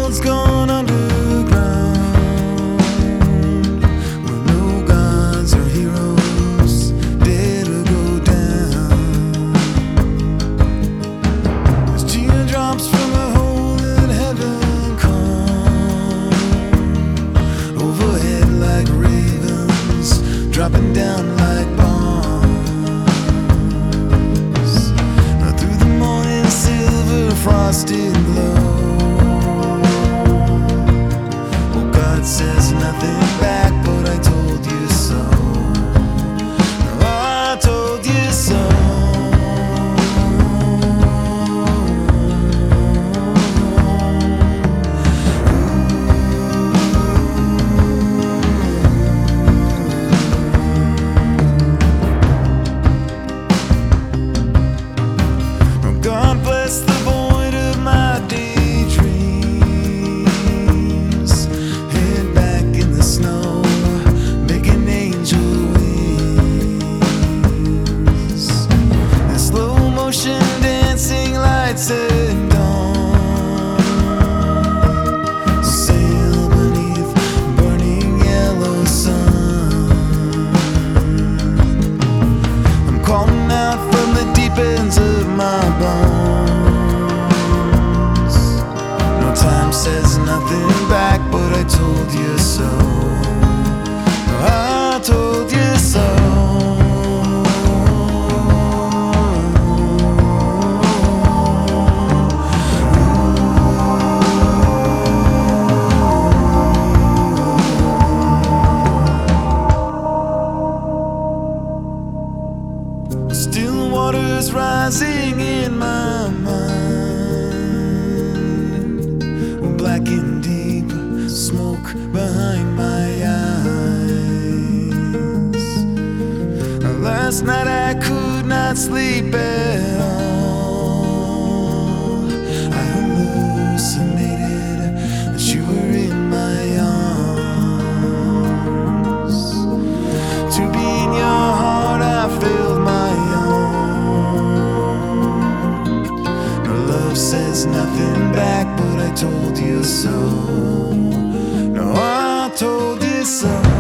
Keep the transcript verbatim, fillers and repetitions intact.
world's gone underground, where no gods or heroes dare to go down. As teardrops from a hole in heaven come overhead like ravens, dropping down like bombs. Now through the morning silver frosted glow, oh, God says nothing back, but I told you so. No, I told you so. God bless the void of my daydreams. Head back in the snow, making angel wings. And slow motion dancing lights at dawn. Sail beneath burning yellow sun. I'm calling out from the deep ends of my bones. No time says nothing back, but I told you so. No, I told you so. Still waters rising in my mind, black and deep, smoke behind my eyes. Last night I could not sleep at all. I hallucinated that you were in my arms. To be in your heart I filled my says nothing back, but I told you so. No, I told you so.